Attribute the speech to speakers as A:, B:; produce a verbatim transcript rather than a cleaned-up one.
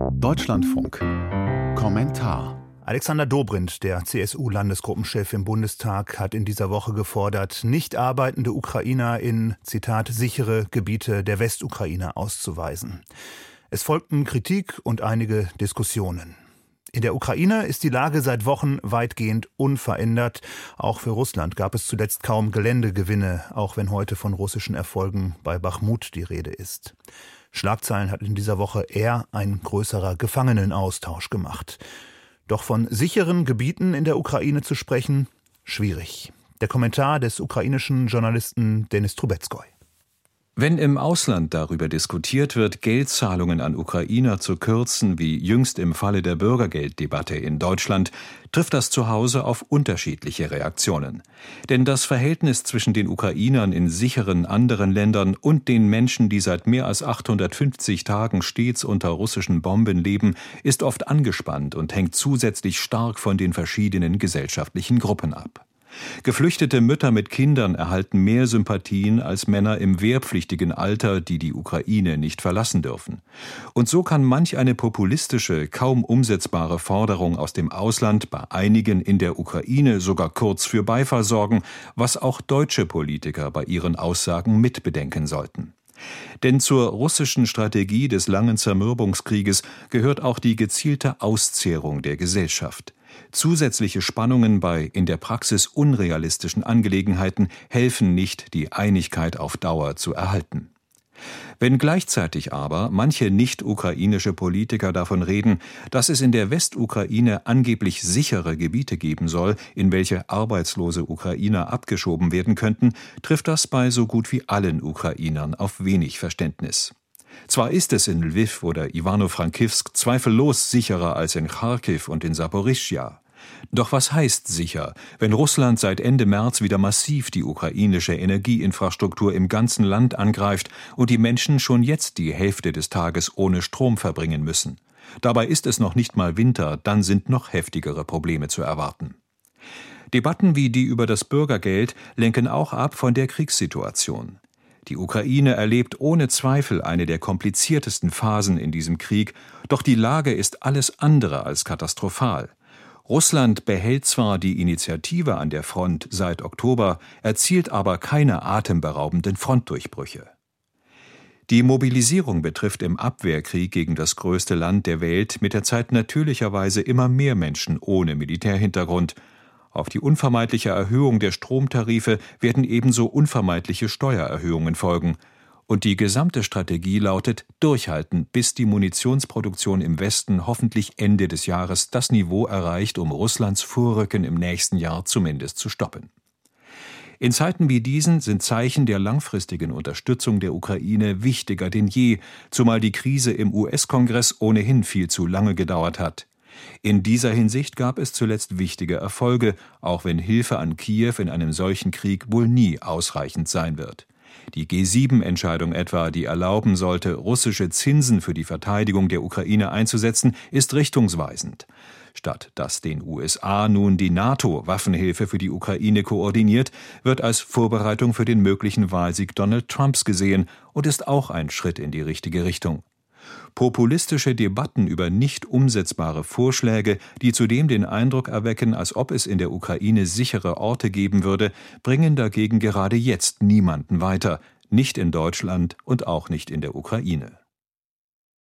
A: Deutschlandfunk. Kommentar.
B: Alexander Dobrindt, der C S U-Landesgruppenchef im Bundestag, hat in dieser Woche gefordert, nicht arbeitende Ukrainer in, Zitat, sichere Gebiete der Westukraine auszuweisen. Es folgten Kritik und einige Diskussionen. In der Ukraine ist die Lage seit Wochen weitgehend unverändert. Auch für Russland gab es zuletzt kaum Geländegewinne, auch wenn heute von russischen Erfolgen bei Bachmut die Rede ist. Schlagzeilen hat in dieser Woche eher ein größerer Gefangenenaustausch gemacht. Doch von sicheren Gebieten in der Ukraine zu sprechen, schwierig. Der Kommentar des ukrainischen Journalisten Denis Trubetskoy.
C: Wenn im Ausland darüber diskutiert wird, Geldzahlungen an Ukrainer zu kürzen, wie jüngst im Falle der Bürgergelddebatte in Deutschland, trifft das zu Hause auf unterschiedliche Reaktionen. Denn das Verhältnis zwischen den Ukrainern in sicheren anderen Ländern und den Menschen, die seit mehr als achthundertfünfzig Tagen stets unter russischen Bomben leben, ist oft angespannt und hängt zusätzlich stark von den verschiedenen gesellschaftlichen Gruppen ab. Geflüchtete Mütter mit Kindern erhalten mehr Sympathien als Männer im wehrpflichtigen Alter, die die Ukraine nicht verlassen dürfen. Und so kann manch eine populistische, kaum umsetzbare Forderung aus dem Ausland bei einigen in der Ukraine sogar kurz für Beifall sorgen, was auch deutsche Politiker bei ihren Aussagen mitbedenken sollten. Denn zur russischen Strategie des langen Zermürbungskrieges gehört auch die gezielte Auszehrung der Gesellschaft. Zusätzliche Spannungen bei in der Praxis unrealistischen Angelegenheiten helfen nicht, die Einigkeit auf Dauer zu erhalten. Wenn gleichzeitig aber manche nicht-ukrainische Politiker davon reden, dass es in der Westukraine angeblich sichere Gebiete geben soll, in welche arbeitslose Ukrainer abgeschoben werden könnten, trifft das bei so gut wie allen Ukrainern auf wenig Verständnis. Zwar ist es in Lwiw oder Ivano-Frankivsk zweifellos sicherer als in Charkiw und in Saporischschja. Doch was heißt sicher, wenn Russland seit Ende März wieder massiv die ukrainische Energieinfrastruktur im ganzen Land angreift und die Menschen schon jetzt die Hälfte des Tages ohne Strom verbringen müssen? Dabei ist es noch nicht mal Winter, dann sind noch heftigere Probleme zu erwarten. Debatten wie die über das Bürgergeld lenken auch ab von der Kriegssituation. Die Ukraine erlebt ohne Zweifel eine der kompliziertesten Phasen in diesem Krieg, doch die Lage ist alles andere als katastrophal. Russland behält zwar die Initiative an der Front seit Oktober, erzielt aber keine atemberaubenden Frontdurchbrüche. Die Mobilisierung betrifft im Abwehrkrieg gegen das größte Land der Welt mit der Zeit natürlicherweise immer mehr Menschen ohne Militärhintergrund. Auf die unvermeidliche Erhöhung der Stromtarife werden ebenso unvermeidliche Steuererhöhungen folgen. Und die gesamte Strategie lautet durchhalten, bis die Munitionsproduktion im Westen hoffentlich Ende des Jahres das Niveau erreicht, um Russlands Vorrücken im nächsten Jahr zumindest zu stoppen. In Zeiten wie diesen sind Zeichen der langfristigen Unterstützung der Ukraine wichtiger denn je, zumal die Krise im U S-Kongress ohnehin viel zu lange gedauert hat. In dieser Hinsicht gab es zuletzt wichtige Erfolge, auch wenn Hilfe an Kiew in einem solchen Krieg wohl nie ausreichend sein wird. Die G sieben Entscheidung etwa, die erlauben sollte, russische Zinsen für die Verteidigung der Ukraine einzusetzen, ist richtungsweisend. Statt dass den U S A nun die NATO Waffenhilfe für die Ukraine koordiniert, wird als Vorbereitung für den möglichen Wahlsieg Donald Trumps gesehen und ist auch ein Schritt in die richtige Richtung. Populistische Debatten über nicht umsetzbare Vorschläge, die zudem den Eindruck erwecken, als ob es in der Ukraine sichere Orte geben würde, bringen dagegen gerade jetzt niemanden weiter, nicht in Deutschland und auch nicht in der Ukraine.